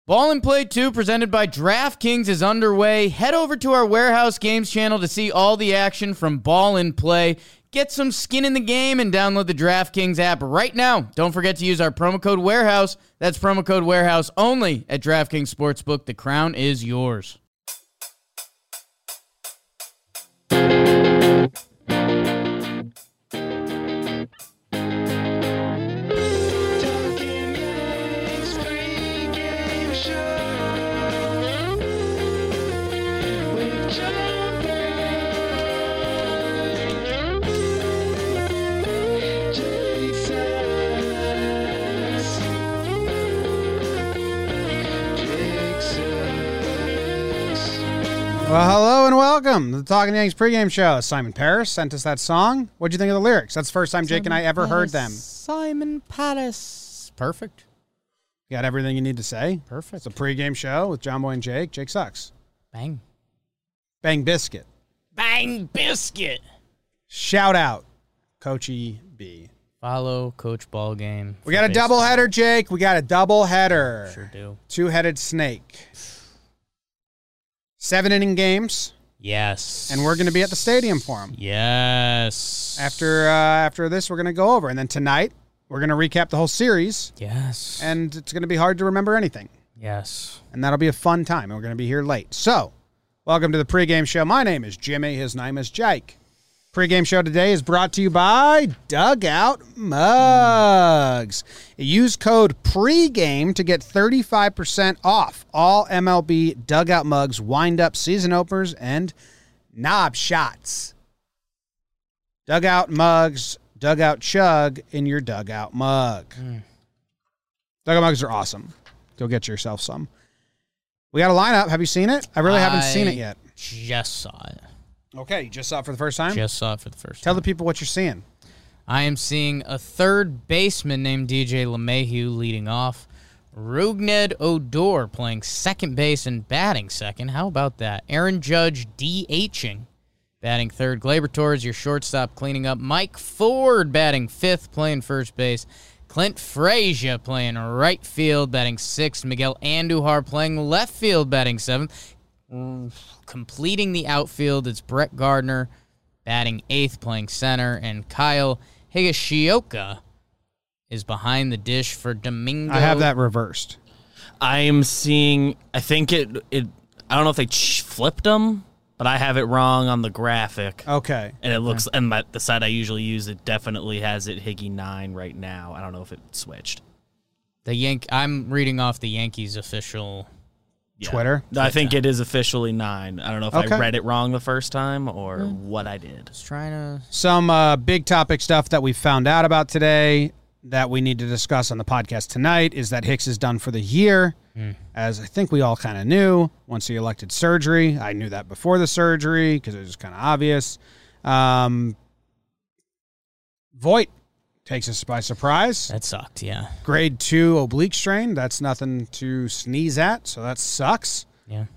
Ball and Play 2 presented by DraftKings is underway. Head over to our Warehouse Games channel to see all the action from Ball and Play. Get some skin in the game and download the DraftKings app right now. Don't forget to use our promo code Warehouse. That's promo code Warehouse only at DraftKings Sportsbook. The crown is yours. Well, hello and welcome to the Talking Yanks pregame show. Simon Paris sent us that song. What'd you think of the lyrics? That's the first time Jake and I ever heard them. Simon Paris. Perfect. You got everything you need to say? Perfect. It's a pregame show with John Boy and Jake. Jake sucks. Bang. Bang Biscuit. Bang Biscuit. Shout out, Coachy B. Follow Coach Ballgame. We got a doubleheader, Jake. We got a doubleheader. Sure do. Two-headed snake. 7-inning games. Yes. And we're going to be at the stadium for them. Yes. After this, we're going to go over. And then tonight, we're going to recap the whole series. Yes. And it's going to be hard to remember anything. Yes. And that'll be a fun time. And we're going to be here late. So, welcome to the pregame show. My name is Jimmy. His name is Jake. Pregame show today is brought to you by Dugout Mugs. Use code PREGAME to get 35% off all MLB Dugout Mugs, wind-up season openers, and knob shots. Dugout Mugs, Dugout Chug in your Dugout Mug. Dugout Mugs are awesome. Go get yourself some. We got a lineup. Have you seen it? I really haven't seen it yet. Just saw it. Okay, you just saw it for the first time? Just saw it for the first time. Tell the people what you're seeing. I am seeing a third baseman named DJ LeMahieu leading off. Rougned Odor playing second base and batting second. How about that? Aaron Judge DHing, batting third. Gleyber Torres, your shortstop, cleaning up. Mike Ford batting fifth, playing first base. Clint Frazier playing right field, batting sixth. Miguel Andujar playing left field, batting seventh. Completing the outfield, it's Brett Gardner batting eighth, playing center, and Kyle Higashioka is behind the dish for Domingo. I have that reversed. I am seeing, I think I don't know if they flipped them, but I have it wrong on the graphic. Okay. And it looks, and the site I usually use, it definitely has it Higgy 9 right now. I don't know if it switched. I'm reading off the Yankees official Twitter? I think it is officially 9. I don't know if I read it wrong the first time or what I did. Just trying to... Some big topic stuff that we found out about today that we need to discuss on the podcast tonight is that Hicks is done for the year, as I think we all kind of knew once he elected surgery. I knew that before the surgery because it was kind of obvious. Voit takes us by surprise. That sucked, yeah. Grade 2 oblique strain. That's nothing to sneeze at, so that sucks. Yeah.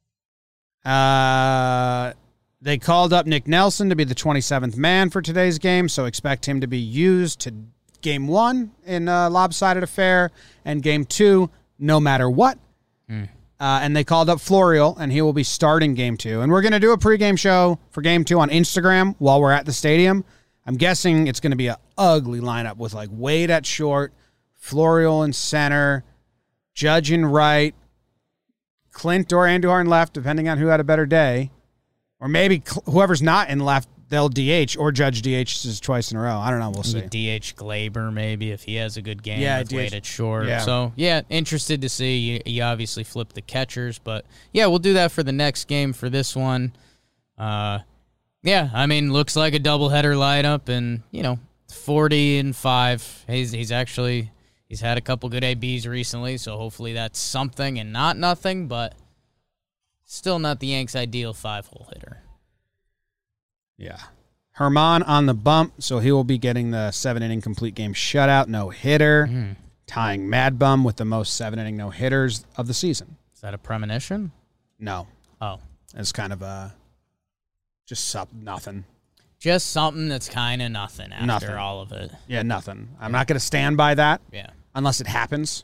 They called up Nick Nelson to be the 27th man for today's game, so expect him to be used to Game 1 in a lopsided affair, and Game 2 no matter what. And they called up Florial, and he will be starting Game 2. And we're going to do a pregame show for Game 2 on Instagram while we're at the stadium. I'm guessing it's going to be an ugly lineup with like Wade at short, Florial in center, Judge in right, Clint or Andujar in left, depending on who had a better day. Or maybe whoever's not in left, they'll DH or Judge DHs twice in a row. I don't know. We'll see. DH Gleyber maybe if he has a good game. Yeah, with Wade at short. Yeah. So, yeah, interested to see. You obviously flipped the catchers, but, yeah, we'll do that for the next game for this one. Yeah, I mean, looks like a doubleheader lineup, and 40-5. He's had a couple good ABs recently, so hopefully that's something and not nothing, but still not the Yanks' ideal 5-hole hitter. Yeah, Herman on the bump, so he will be getting the 7-inning complete game shutout no hitter, tying Mad Bum with the most 7-inning no hitters of the season. Is that a premonition? No. Oh, It's kind of just nothing. just something that's kind of nothing after Nothing. all of it. Yeah, nothing. I'm not going to stand by that Yeah. unless it happens.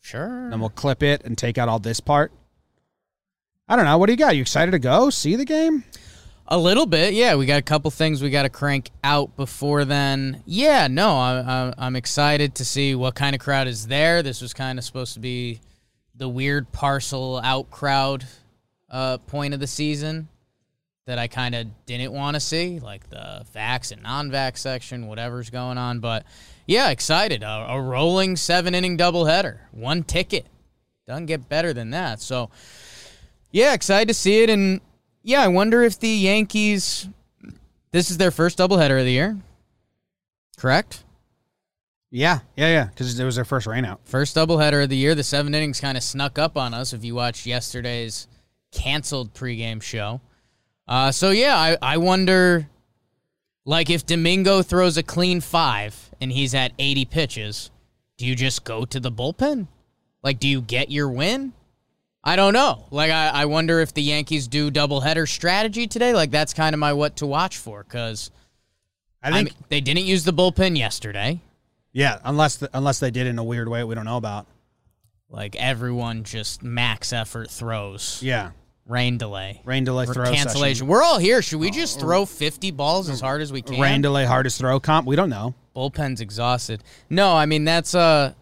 Sure. Then we'll clip it and take out all this part. I don't know. What do you got? You excited to go see the game? A little bit, yeah. We got a couple things we got to crank out before then. Yeah, no, I'm excited to see what kind of crowd is there. This was kind of supposed to be the weird parcel out crowd point of the season that I kind of didn't want to see, like the vax and non-vax section, whatever's going on. But, yeah, excited. A rolling 7-inning doubleheader. 1 ticket. Doesn't get better than that. So, yeah, excited to see it. And, yeah, I wonder if the Yankees, this is their first doubleheader of the year. Correct? Yeah, because it was their first rainout. First doubleheader of the year. The 7 innings kind of snuck up on us if you watched yesterday's canceled pregame show. So, yeah, I wonder, like, if Domingo throws a clean 5 and he's at 80 pitches, do you just go to the bullpen? Like, do you get your win? I don't know. Like, I wonder if the Yankees do doubleheader strategy today. Like, that's kind of my what to watch for, because I think they didn't use the bullpen yesterday. Yeah, unless they did in a weird way we don't know about. Like, everyone just max effort throws. Yeah. Rain delay throw cancellation. session. We're all here. Should we just throw 50 balls as hard as we can? Rain delay, hardest throw comp? We don't know. Bullpen's exhausted. No, I mean, that's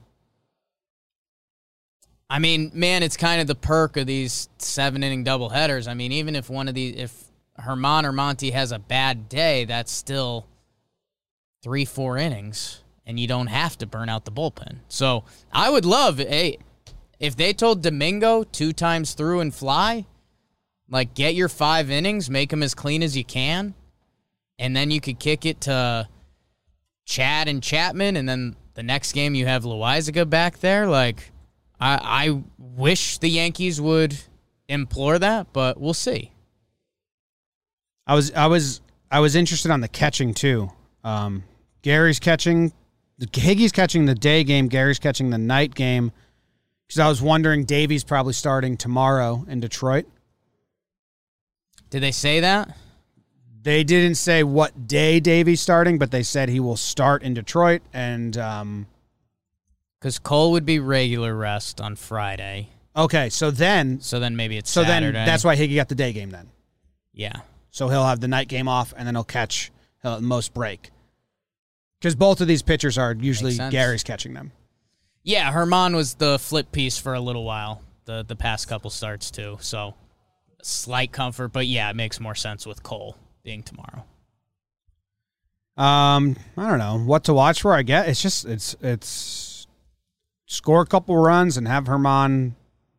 I mean, man, it's kind of the perk of these 7-inning doubleheaders. I mean, even if if Herman or Monty has a bad day, that's still 3-4 innings, and you don't have to burn out the bullpen. So I would love, if they told Domingo 2 times through and fly, like, get your 5 innings, make them as clean as you can, and then you could kick it to Chad and Chapman, and then the next game you have Loaisiga back there. Like, I wish the Yankees would implore that, but we'll see. I was interested on the catching too. Gary's catching, Higgy's catching the day game. Gary's catching the night game. Because I was wondering, Davies probably starting tomorrow in Detroit. Did they say that? They didn't say what day Davies starting, but they said he will start in Detroit. And because Cole would be regular rest on Friday. Okay, so then maybe it's Saturday. Then that's why Higgy got the day game then. Yeah. So he'll have the night game off, and then he'll catch most break. Because both of these pitchers are usually Gary's catching them. Yeah, Herman was the flip piece for a little while, the past couple starts too. So slight comfort, but yeah, it makes more sense with Cole being tomorrow. I don't know what to watch for. I guess it's score a couple runs and have Herman.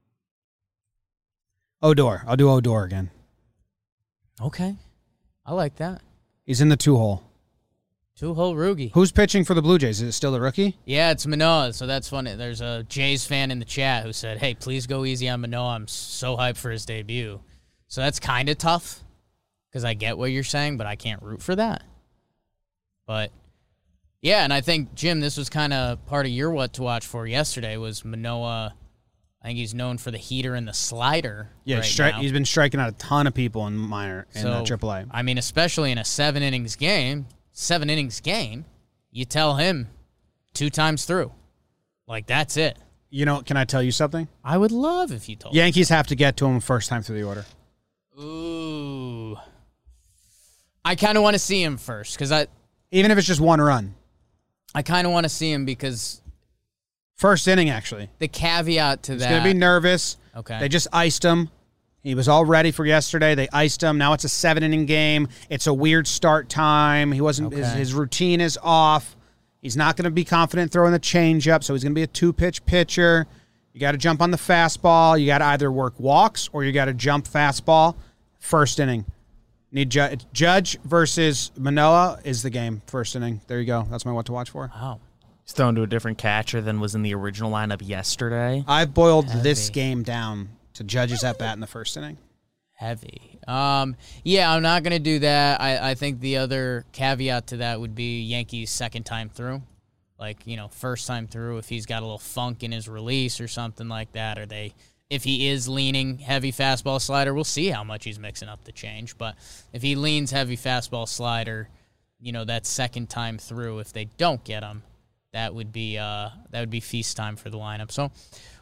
Odor. I'll do Odor again. Okay. I like that. He's in the 2-hole. 2-hole Roogie. Who's pitching for the Blue Jays? Is it still the rookie? Yeah, it's Manoah, so that's funny. There's a Jays fan in the chat who said, hey, please go easy on Manoah. I'm so hyped for his debut. So that's kind of tough because I get what you're saying, but I can't root for that. But, yeah, and I think, Jim, this was kind of part of your what to watch for yesterday was Manoah. I think he's known for the heater and the slider. Yeah, now. He's been striking out a ton of people in minor in AAA. I mean, especially in a 7 innings game, you tell him 2 times through. Like, that's it. You know, can I tell you something? I would love if you told me. Yankees have to get to him first time through the order. Ooh. I kind of want to see him first because even if it's just 1 run. I kind of want to see him because first inning, actually. The caveat to that. He's going to be nervous. Okay. They just iced him. He was all ready for yesterday. They iced him. Now it's a 7-inning game. It's a weird start time. He wasn't. Okay. His routine is off. He's not going to be confident throwing the changeup, so he's going to be a 2-pitch pitcher. You got to jump on the fastball. You got to either work walks or you got to jump fastball. First inning. Need Judge versus Manoah is the game. First inning. There you go. That's my what to watch for. Wow. He's thrown to a different catcher than was in the original lineup yesterday. I've boiled this game down to Judge's at bat in the first inning. Heavy. Yeah, I'm not going to do that. I think the other caveat to that would be Yankees second time through. Like, first time through, if he's got a little funk in his release or something like that, or if he is leaning heavy fastball slider, we'll see how much he's mixing up the change. But if he leans heavy fastball slider, that second time through, if they don't get him, that would be feast time for the lineup. So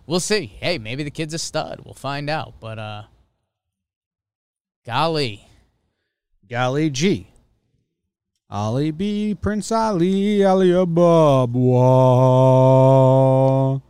We'll see. Hey, maybe the kid's a stud. We'll find out. But, golly. Golly G. Ali B, Prince Ali, Ali Ababa.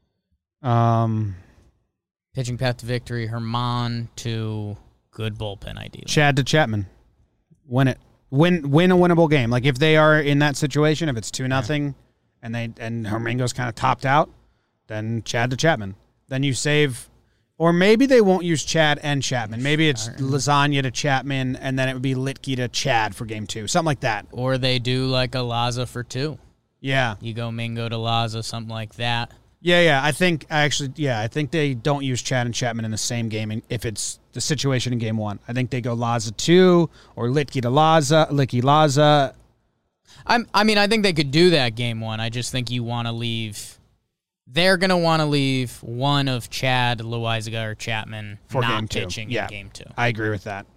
Pitching path to victory, Herman to good bullpen, ideally. Chad to Chapman. Win it. Win a winnable game. Like if they are in that situation, if it's 2-0 and Hermingo's kind of topped out, then Chad to Chapman. Then you save, or maybe they won't use Chad and Chapman. Maybe it's Lasagna to Chapman, and then it would be Litke to Chad for game 2. Something like that. Or they do like a Laza for 2. Yeah. You go Mingo to Laza, something like that. Yeah. I think they don't use Chad and Chapman in the same game if it's the situation in game 1. I think they go Laza 2 or Litke to Laza. I mean, I think they could do that game 1. I just think you want to leave. They're going to want to leave one of Chad, Loizaga, or Chapman for not game 2. pitching in game 2. I agree with that.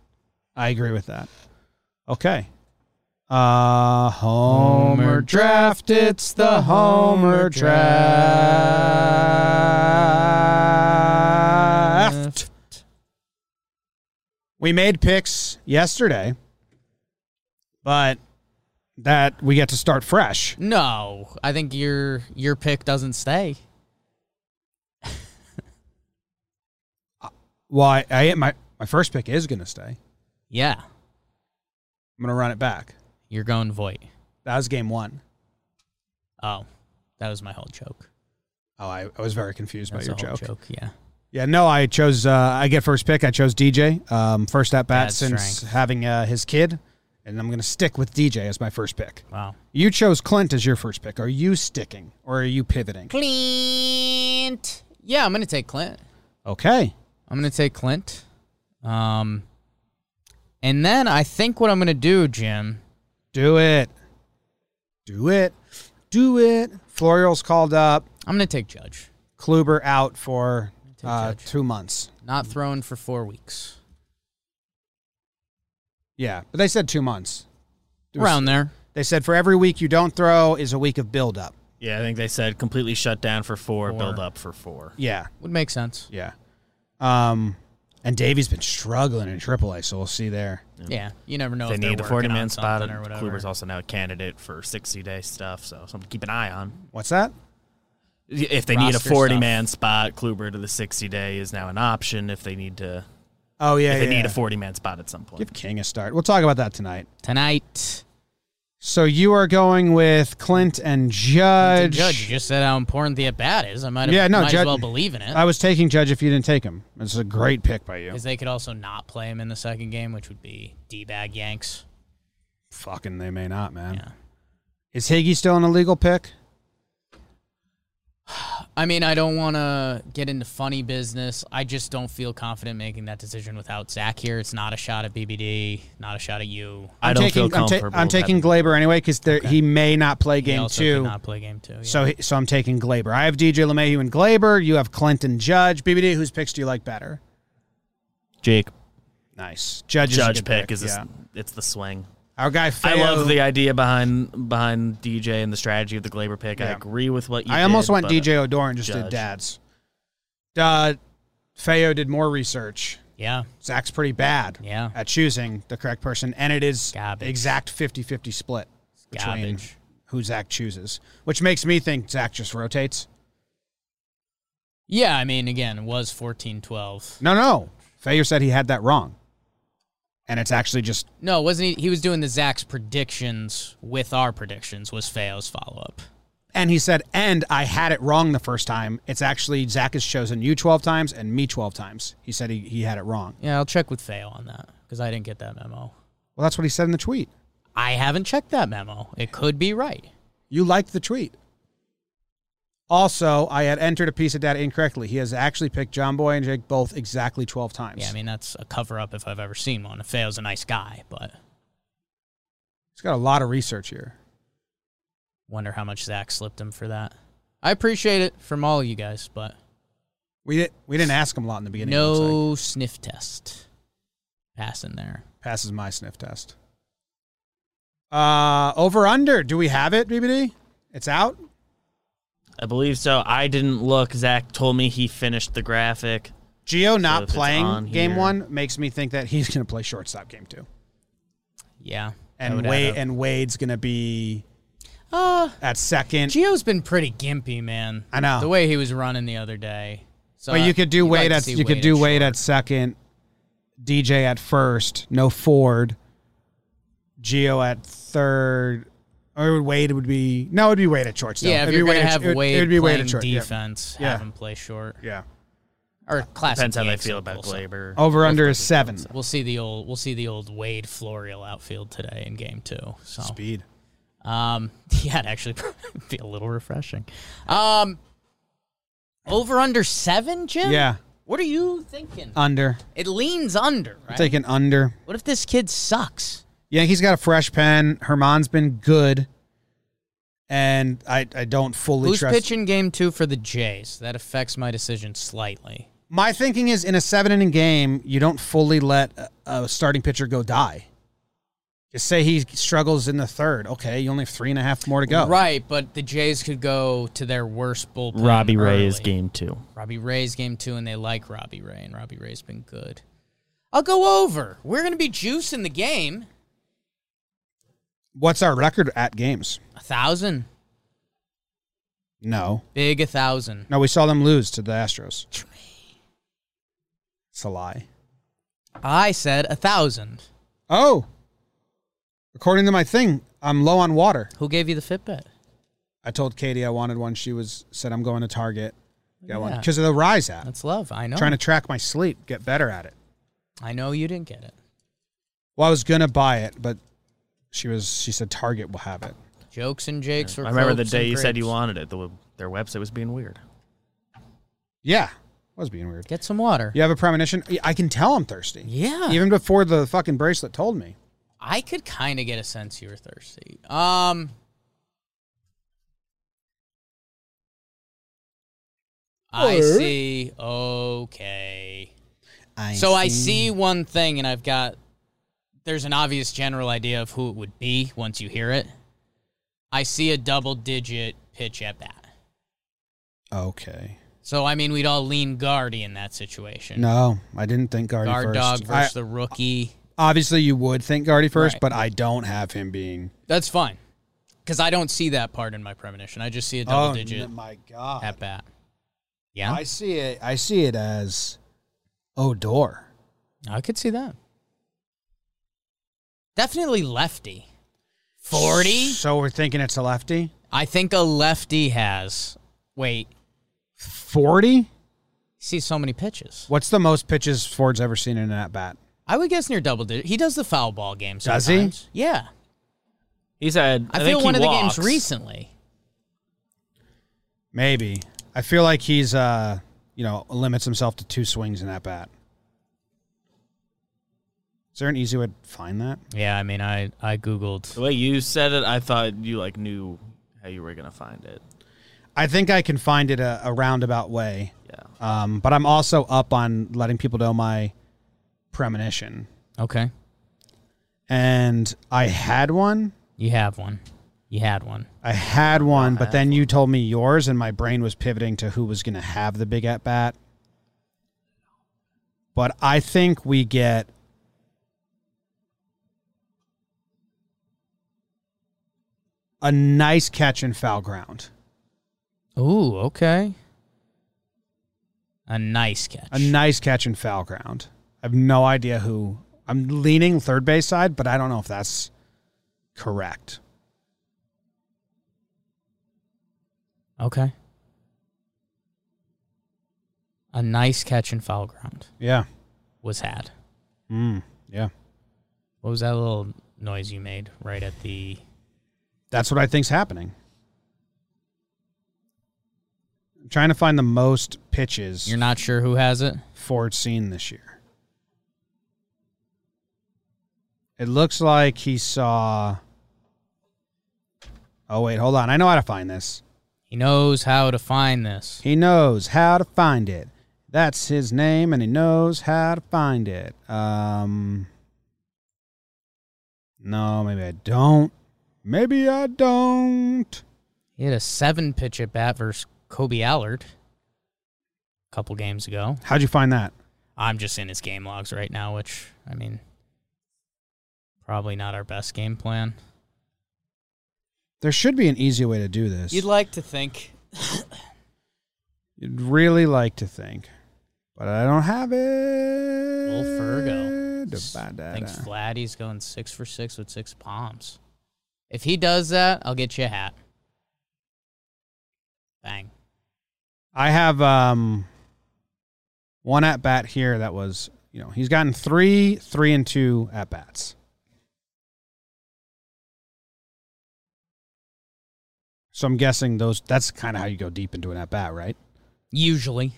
Okay. Homer draft. It's the Homer draft. We made picks yesterday, but that we get to start fresh. No, I think your pick doesn't stay. Well, my first pick is going to stay. Yeah. I'm going to run it back. You're going Voit. That was game 1. Oh, that was my whole joke. Oh, I was very confused by your joke. Yeah. Yeah, no, I chose, I get first pick. I chose DJ. First at bat Bad since strength. having his kid. And I'm going to stick with DJ as my first pick. Wow. You chose Clint as your first pick. Are you sticking or are you pivoting? Clint. Yeah, I'm going to take Clint. Okay. I'm going to take Clint. And then I think what I'm going to do, Jim. Do it. Florial's called up. I'm going to take Judge. Kluber out for Judge. 2 months. Not thrown for 4 weeks. Yeah, but they said 2 months. Around there. They said for every week you don't throw is a week of buildup. Yeah, I think they said completely shut down for 4, build up for 4. Yeah. Would make sense. Yeah. And Davey's been struggling in AAA, so we'll see there. Yeah, you never know They if they're need a working 40-man on spot. something or whatever. Kluber's also now a candidate for 60-day stuff, so something to keep an eye on. What's that? If they need a Roster 40-man spot, Kluber to the 60-day is now an option if they need to. Oh, yeah, If they need a 40-man spot at some point. Give King a start. We'll talk about that tonight. Tonight. So you are going with Clint and Judge. Judge, you just said how important the at-bat is. I might Yeah, no, as Judge- well believe in it. I was taking Judge if you didn't take him. It's a great pick by you. Because they could also not play him in the second game, which would be D-bag Yanks. Fucking they may not, man. Yeah. Is Higgy still an illegal pick? I mean, I don't want to get into funny business. I just don't feel confident making that decision without Zach here. It's not a shot at BBD, not a shot at you. I don't feel comfortable. I'm taking with Glaber anyway because he may not play He game also 2. could not play game 2. Yeah. So I'm taking Glaber. I have DJ LeMahieu and Glaber. You have Clint and Judge. BBD, whose picks do you like better? Jake. Nice. Judge is a good pick is yeah. it's the swing. Our guy Feo, I love the idea behind DJ and the strategy of the Glaber pick. I Yeah. agree with what you I almost did, went but DJ Odor and just did Judge. dads. Feo did more research. Yeah. Zach's pretty bad Yeah. at choosing the correct person, and it is Garbage. exact 50-50 split between Garbage. who Zach chooses, which makes me think Zach just rotates. Yeah, I mean, again, it was 14-12. No. Feo said he had that wrong. And it's actually just... No, wasn't he? He was doing the Zach's predictions with our predictions was Feo's follow-up. And he said, and I had it wrong the first time. It's actually Zach has chosen you 12 times and me 12 times. He said he had it wrong. Yeah, I'll check with Feo on that because I didn't get that memo. Well, that's what he said in the tweet. I haven't checked that memo. It could be right. You liked the tweet. Also, I had entered a piece of data incorrectly. He has actually picked John Boy and Jake both exactly 12 times. Yeah, I mean, that's a cover-up if I've ever seen one. Feo's a nice guy, but He's got a lot of research here. wonder how much Zach slipped him for that. I appreciate it from all of you guys, but We didn't ask him a lot in the beginning. it looks like. no sniff test passing there. Passes my sniff test. Over under. Do we have it, BBD? It's out? I believe so. I didn't look. Zach told me he finished the graphic. Gio So not if it's playing on game here- 1 makes me think that he's going to play shortstop game 2. Yeah. And Wade's going to be at second. Gio's been pretty gimpy, man. I know. The way he was running the other day. So But you could do you'd like Wade to at see you could do Wade short. at second, DJ at first, no Ford, Gio at third, or Wade would be it'd be Wade at shortstop. Yeah, if It'd you're be going to at- have it'd- Wade it'd be Wade playing at short. Yeah. defense, Yeah. have him play short. Yeah. Or classic. Depends how they Yanks feel simple, about so Glaber. Over under is Both 7. We'll see the old Wade Florial outfield today in game 2. So Speed. yeah, it'd actually be a little refreshing. Over under 7, Jim? Yeah. What are you thinking? Under. It leans under, right? Taking under. What if this kid sucks? Yankees got a fresh pen. Herman's been good. And I don't fully Who's trust. pitching game 2 for the Jays? That affects my decision slightly. My thinking is in a 7-inning game, you don't fully let a starting pitcher go die. Just say he struggles in the third. Okay, you only have 3.5 more to go. Right, but the Jays could go to their worst bullpen. Robbie Ray is early. game 2. Robbie Ray's game 2, and they like Robbie Ray, and Robbie Ray's been good. I'll go over. We're going to be juicing the game. What's our record at games? 1,000. No. Big 1,000. No, we saw them lose to the Astros. It's a lie. I said 1,000. Oh. According to my thing, I'm low on water. Who gave you the Fitbit? I told Katie I wanted one. She said I'm going to Target. Got one Yeah. because of the Rise app. That's love. I know. Trying to track my sleep, get better at it. I know you didn't get it. Well, I was gonna buy it, but she said Target will have it. Jokes and jakes for I remember the cokes day and you said you grapes. wanted it. Their website was being weird. Yeah, was being weird. Get some water. You have a premonition? I can tell I'm thirsty. Yeah. Even before the fucking bracelet told me. I could kind of get a sense you were thirsty. I see. Okay. I see one thing, and there's an obvious general idea of who it would be once you hear it. I see a double-digit pitch at bat. Okay. So, I mean, we'd all lean Guardy in that situation. No, I didn't think Guardy Guard first. dog versus the rookie. Obviously, you would think Guardy first, Right. but I don't have him being. That's fine. Because I don't see that part in my premonition. I just see a double-digit my God. at bat. Yeah? I see it as Odor. I could see that. Definitely lefty. 40? So we're thinking it's a lefty? I think a lefty has. Wait, 40? he sees so many pitches. What's the most pitches Ford's ever seen in an at-bat? I would guess near double digit. He does the foul ball game Does sometimes. he? Yeah. He said, I think feel he one of the walks. games recently. Maybe. I feel like he's, limits himself to 2 swings in that bat. Is there an easy way to find that? Yeah, I mean, I Googled. The way you said it, I thought you knew how you were gonna find it. I think I can find it a roundabout way. Yeah. But I'm also up on letting people know my premonition. Okay. And I had one. You have one. You had one. I had one, but then you told me yours, and my brain was pivoting to who was going to have the big at bat. But I think we get a nice catch in foul ground. Ooh, okay. A nice catch. A nice catch in foul ground. I have no idea who. I'm leaning third base side, but I don't know if that's correct. Okay. A nice catch in foul ground Yeah. was had. Yeah. What was that little noise you made right at the... That's what I think's happening. I'm trying to find the most pitches You're not sure who has it? Ford's seen this year. It looks like he saw... Oh, wait, hold on. I know how to find this. He knows how to find this. He knows how to find it. That's his name, and he knows how to find it. No, maybe I don't. Maybe I don't. He had a 7-pitch at bat versus Kobe Allard a couple games ago. How'd you find that? I'm just in his game logs right now, which, I mean, probably not our best game plan. There should be an easy way to do this. You'd like to think. You'd really like to think. But I don't have it. Will Fergo Da-ba-da-da. thinks Vladdy's going 6 for 6 with 6 bombs. If he does that, I'll get you a hat. Bang. I have one at bat here that was, he's gotten 3 and 2 at bats. So I'm guessing that's kind of how you go deep into an at bat, right? Usually.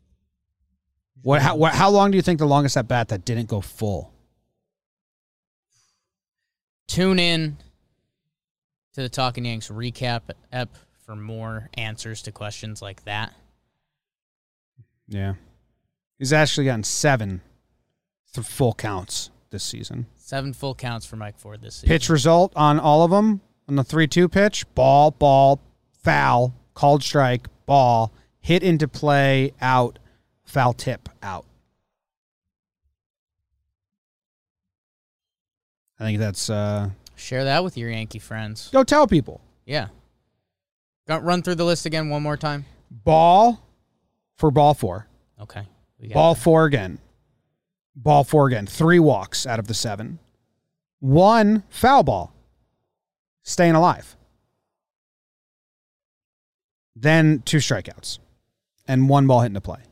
How long do you think the longest at bat that didn't go full? Tune in to the Talking Yanks recap ep for more answers to questions like that. Yeah. He's actually gotten 7 full counts this season. 7 full counts for Mike Ford this season. Pitch result on all of them. On the 3-2 pitch, ball, foul, called strike, ball, hit into play, out, foul tip, out. I think that's... Share that with your Yankee friends. Go tell people. Yeah. Run through the list again one more time. Ball 4. Okay. Ball 4 again. Ball 4 again. 3 walks out of the 7. 1 foul ball. Staying alive. Then 2 strikeouts. And 1 ball hit into play.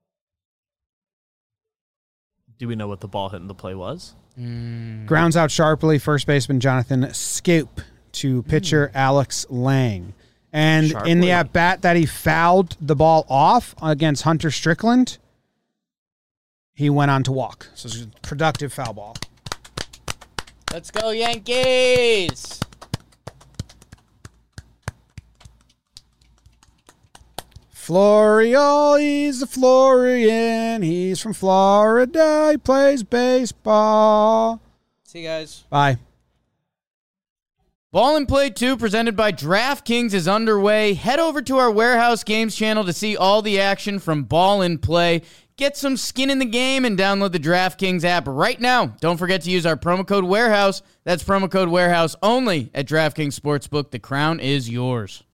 Do we know what the ball hit in the play was? Grounds out sharply, first baseman Jonathan Scoop to pitcher Alex Lang. And in the at-bat that he fouled the ball off against Hunter Strickland, he went on to walk. So it's a productive foul ball. Let's go, Yankees! Florio, he's a Florian. He's from Florida. He plays baseball. See you guys. Bye. Ball and Play 2 presented by DraftKings is underway. Head over to our Warehouse Games channel to see all the action from Ball and Play. Get some skin in the game and download the DraftKings app right now. Don't forget to use our promo code Warehouse. That's promo code Warehouse only at DraftKings Sportsbook. The crown is yours.